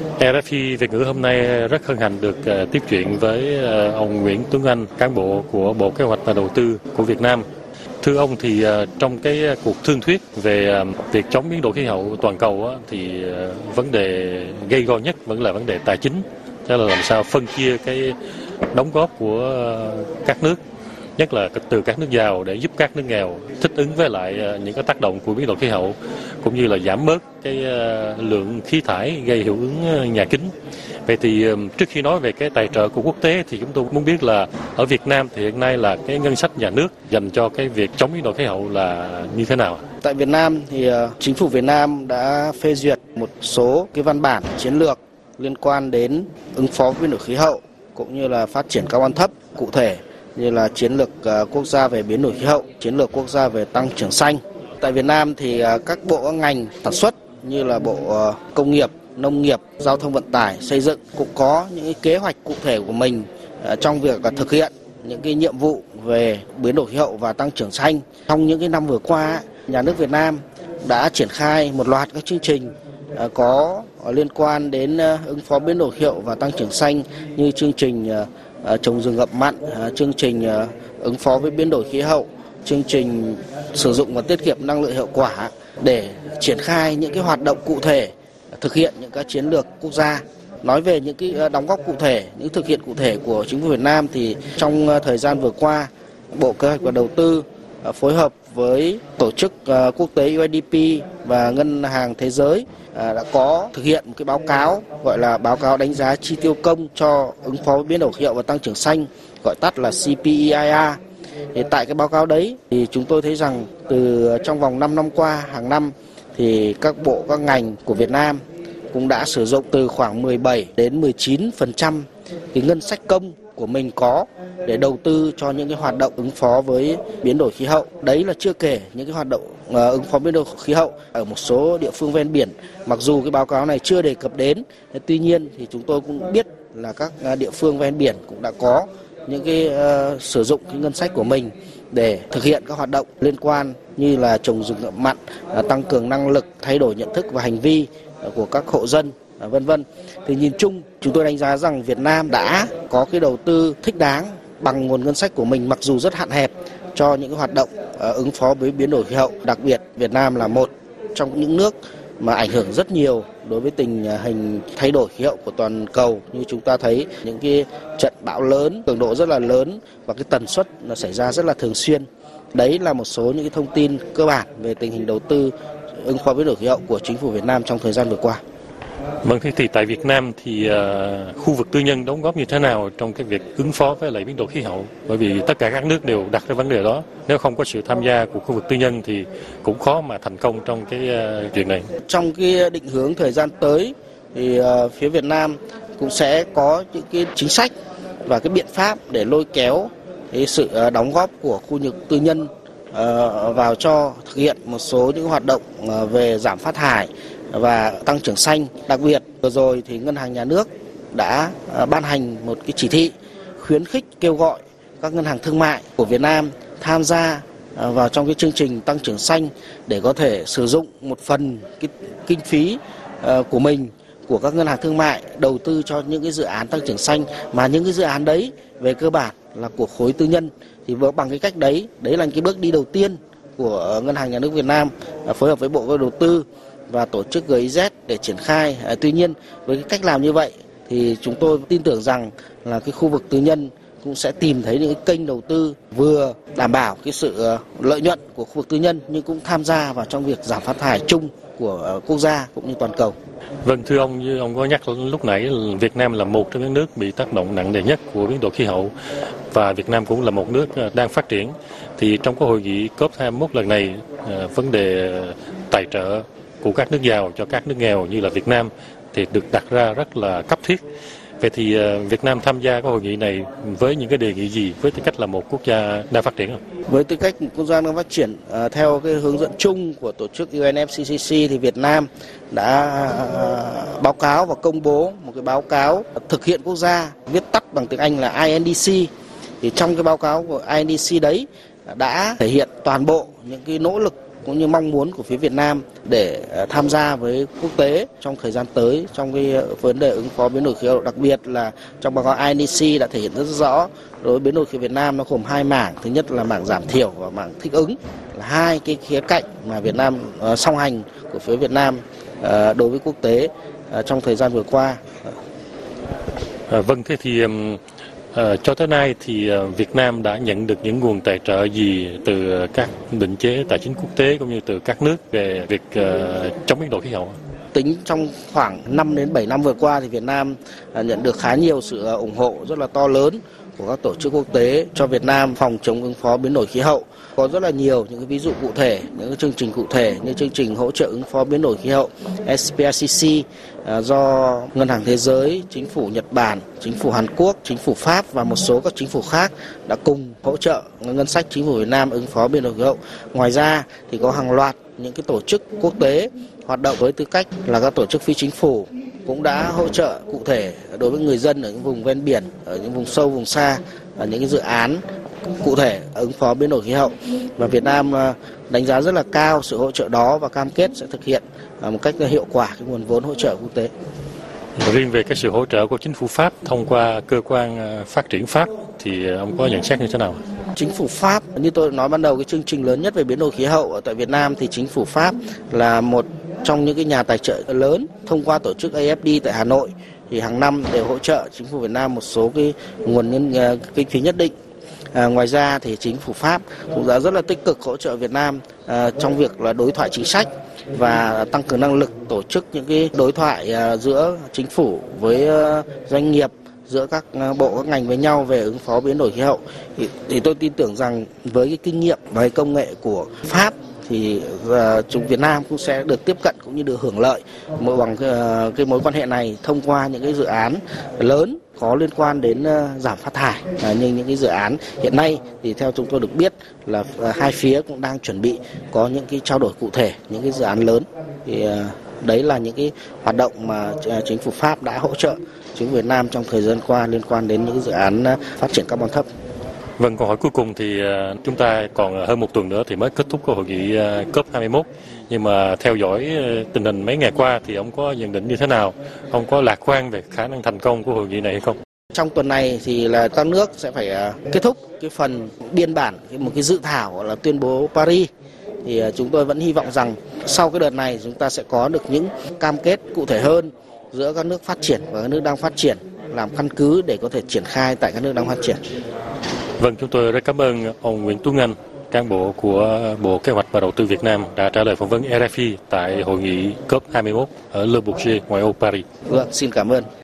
RFI Việt ngữ hôm nay rất hân hạnh được tiếp chuyện với ông Nguyễn Tuấn Anh, cán bộ của Bộ Kế hoạch và Đầu tư của Việt Nam. Thưa ông, thì trong cái cuộc thương thuyết về việc chống biến đổi khí hậu toàn cầu thì vấn đề gây go nhất vẫn là vấn đề tài chính, tức là làm sao phân chia cái đóng góp của các nước, nhất là từ các nước giàu để giúp các nước nghèo thích ứng với lại những cái tác động của biến đổi khí hậu, cũng như là giảm bớt cái lượng khí thải gây hiệu ứng nhà kính. Vậy thì trước khi nói về cái tài trợ của quốc tế thì chúng tôi muốn biết là ở Việt Nam thì hiện nay là cái ngân sách nhà nước dành cho cái việc chống biến đổi khí hậu là như thế nào? Tại Việt Nam thì chính phủ Việt Nam đã phê duyệt một số cái văn bản chiến lược liên quan đến ứng phó với biến đổi khí hậu cũng như là phát triển carbon thấp, cụ thể như là chiến lược quốc gia về biến đổi khí hậu, chiến lược quốc gia về tăng trưởng xanh. Tại Việt Nam thì các bộ ngành sản xuất như là Bộ Công nghiệp, Nông nghiệp, Giao thông vận tải, Xây dựng cũng có những cái kế hoạch cụ thể của mình trong việc thực hiện những cái nhiệm vụ về biến đổi khí hậu và tăng trưởng xanh. Trong những cái năm vừa qua, nhà nước Việt Nam đã triển khai một loạt các chương trình có liên quan đến ứng phó biến đổi khí hậu và tăng trưởng xanh, như chương trình trồng rừng ngập mặn, chương trình ứng phó với biến đổi khí hậu, chương trình sử dụng và tiết kiệm năng lượng hiệu quả, để triển khai những cái hoạt động cụ thể, thực hiện những các chiến lược quốc gia. Nói về những cái đóng góp cụ thể, những thực hiện cụ thể của chính phủ Việt Nam thì trong thời gian vừa qua, Bộ Kế hoạch và Đầu tư phối hợp với tổ chức quốc tế UNDP và Ngân hàng Thế giới đã có thực hiện một cái báo cáo gọi là báo cáo đánh giá chi tiêu công cho ứng phó với biến đổi khí hậu và tăng trưởng xanh, gọi tắt là CPEIR. Thì tại cái báo cáo đấy thì chúng tôi thấy rằng từ trong vòng 5 năm qua, hàng năm thì các bộ các ngành của Việt Nam cũng đã sử dụng từ khoảng 17 đến 19% cái ngân sách công của mình có để đầu tư cho những cái hoạt động ứng phó với biến đổi khí hậu. Đấy là chưa kể những cái hoạt động ứng phó biến đổi khí hậu ở một số địa phương ven biển. Mặc dù cái báo cáo này chưa đề cập đến, tuy nhiên thì chúng tôi cũng biết là các địa phương ven biển cũng đã có những cái sử dụng cái ngân sách của mình để thực hiện các hoạt động liên quan như là trồng rừng ngập mặn, tăng cường năng lực, thay đổi nhận thức và hành vi của các hộ dân, vân vân. Thì nhìn chung chúng tôi đánh giá rằng Việt Nam đã có cái đầu tư thích đáng bằng nguồn ngân sách của mình, mặc dù rất hạn hẹp, cho những cái hoạt động ứng phó với biến đổi khí hậu. Đặc biệt Việt Nam là một trong những nước mà ảnh hưởng rất nhiều đối với tình hình thay đổi khí hậu của toàn cầu. Như chúng ta thấy những cái trận bão lớn, cường độ rất là lớn và cái tần suất nó xảy ra rất là thường xuyên. Đấy là một số những cái thông tin cơ bản về tình hình đầu tư ứng phó biến đổi khí hậu của chính phủ Việt Nam trong thời gian vừa qua. Vâng, thế thì tại Việt Nam thì khu vực tư nhân đóng góp như thế nào trong cái việc ứng phó với lại biến đổi khí hậu? Bởi vì tất cả các nước đều đặt ra vấn đề đó. Nếu không có sự tham gia của khu vực tư nhân thì cũng khó mà thành công trong cái chuyện này. Trong cái định hướng thời gian tới thì phía Việt Nam cũng sẽ có những cái chính sách và cái biện pháp để lôi kéo cái sự đóng góp của khu vực tư nhân vào cho thực hiện một số những hoạt động về giảm phát thải và tăng trưởng xanh. Đặc biệt vừa rồi thì Ngân hàng Nhà nước đã ban hành một cái chỉ thị khuyến khích kêu gọi các ngân hàng thương mại của Việt Nam tham gia vào trong cái chương trình tăng trưởng xanh để có thể sử dụng một phần cái kinh phí của mình, của các ngân hàng thương mại đầu tư cho những cái dự án tăng trưởng xanh, mà những cái dự án đấy về cơ bản là của khối tư nhân. Thì bằng cái cách đấy là cái bước đi đầu tiên của Ngân hàng Nhà nước Việt Nam phối hợp với Bộ Kế hoạch Đầu tư và tổ chức GIZ để triển khai. Tuy nhiên với cái cách làm như vậy thì chúng tôi tin tưởng rằng là cái khu vực tư nhân cũng sẽ tìm thấy những cái kênh đầu tư vừa đảm bảo cái sự lợi nhuận của khu vực tư nhân, nhưng cũng tham gia vào trong việc giảm phát thải chung của quốc gia cũng như toàn cầu. Vâng, thưa ông, như ông có nhắc lúc nãy, Việt Nam là một trong những nước bị tác động nặng nề nhất của biến đổi khí hậu và Việt Nam cũng là một nước đang phát triển. Thì trong cái hội nghị COP21 lần này, vấn đề tài trợ của các nước giàu cho các nước nghèo như là Việt Nam thì được đặt ra rất là cấp thiết. Vậy thì Việt Nam tham gia cái hội nghị này với những cái đề nghị gì với tư cách là một quốc gia đang phát triển không? Với tư cách một quốc gia đang phát triển, theo cái hướng dẫn chung của tổ chức UNFCCC thì Việt Nam đã báo cáo và công bố một cái báo cáo thực hiện quốc gia, viết tắt bằng tiếng Anh là INDC. Thì trong cái báo cáo của INDC đấy đã thể hiện toàn bộ những cái nỗ lực cũng như mong muốn của phía Việt Nam để tham gia với quốc tế trong thời gian tới trong cái vấn đề ứng phó biến đổi khí hậu, đặc biệt là trong báo cáo INEC đã thể hiện rất rõ đối với biến đổi khí hậu Việt Nam nó gồm hai mảng. Thứ nhất là mảng giảm thiểu và mảng thích ứng, là hai cái khía cạnh mà Việt Nam song hành của phía Việt Nam đối với quốc tế trong thời gian vừa qua. Vâng, thế thì cho tới nay thì Việt Nam đã nhận được những nguồn tài trợ gì từ các định chế tài chính quốc tế cũng như từ các nước về việc chống biến đổi khí hậu? Tính trong khoảng 5 đến 7 năm vừa qua thì Việt Nam nhận được khá nhiều sự ủng hộ rất là to lớn của các tổ chức quốc tế cho Việt Nam phòng chống ứng phó biến đổi khí hậu. Có rất là nhiều những cái ví dụ cụ thể, những cái chương trình cụ thể như chương trình hỗ trợ ứng phó biến đổi khí hậu SPRCC do Ngân hàng Thế giới, Chính phủ Nhật Bản, Chính phủ Hàn Quốc, Chính phủ Pháp và một số các chính phủ khác đã cùng hỗ trợ ngân sách Chính phủ Việt Nam ứng phó biến đổi khí hậu. Ngoài ra thì có hàng loạt những cái tổ chức quốc tế hoạt động với tư cách là các tổ chức phi chính phủ cũng đã hỗ trợ cụ thể đối với người dân ở những vùng ven biển, ở những vùng sâu, vùng xa, ở những cái dự án cụ thể ứng phó biến đổi khí hậu. Và Việt Nam đánh giá rất là cao sự hỗ trợ đó và cam kết sẽ thực hiện một cách hiệu quả cái nguồn vốn hỗ trợ quốc tế. Riêng về cái sự hỗ trợ của chính phủ Pháp thông qua cơ quan phát triển Pháp thì ông có nhận xét như thế nào? Chính phủ Pháp, như tôi nói ban đầu, cái chương trình lớn nhất về biến đổi khí hậu ở tại Việt Nam thì chính phủ Pháp là một trong những cái nhà tài trợ lớn thông qua tổ chức AFD tại Hà Nội thì hàng năm đều hỗ trợ chính phủ Việt Nam một số cái nguồn kinh phí nhất định. Ngoài ra thì chính phủ Pháp cũng đã rất là tích cực hỗ trợ Việt Nam trong việc là đối thoại chính sách và tăng cường năng lực tổ chức những cái đối thoại giữa chính phủ với doanh nghiệp, giữa các bộ các ngành với nhau về ứng phó biến đổi khí hậu. Thì tôi tin tưởng rằng với cái kinh nghiệm và cái công nghệ của Pháp thì chúng Việt Nam cũng sẽ được tiếp cận cũng như được hưởng lợi bằng cái mối quan hệ này thông qua những cái dự án lớn có liên quan đến giảm phát thải, như những cái dự án hiện nay thì theo chúng tôi được biết là hai phía cũng đang chuẩn bị có những cái trao đổi cụ thể, những cái dự án lớn. Thì đấy là những cái hoạt động mà chính phủ Pháp đã hỗ trợ chính phủ Việt Nam trong thời gian qua liên quan đến những dự án phát triển carbon thấp. Vâng, câu hỏi cuối cùng thì chúng ta còn hơn một tuần nữa thì mới kết thúc cái hội nghị COP21. Nhưng mà theo dõi tình hình mấy ngày qua thì ông có nhận định như thế nào? Ông có lạc quan về khả năng thành công của hội nghị này hay không? Trong tuần này thì là các nước sẽ phải kết thúc cái phần biên bản một cái dự thảo gọi là tuyên bố Paris. Thì chúng tôi vẫn hy vọng rằng sau cái đợt này chúng ta sẽ có được những cam kết cụ thể hơn giữa các nước phát triển và các nước đang phát triển, làm căn cứ để có thể triển khai tại các nước đang phát triển. Vâng, chúng tôi rất cảm ơn ông Nguyễn Tuấn Anh, cán bộ của Bộ Kế hoạch và Đầu tư Việt Nam đã trả lời phỏng vấn RFI tại hội nghị COP21 ở Le Bourget, ngoại ô Paris. Vâng, xin cảm ơn.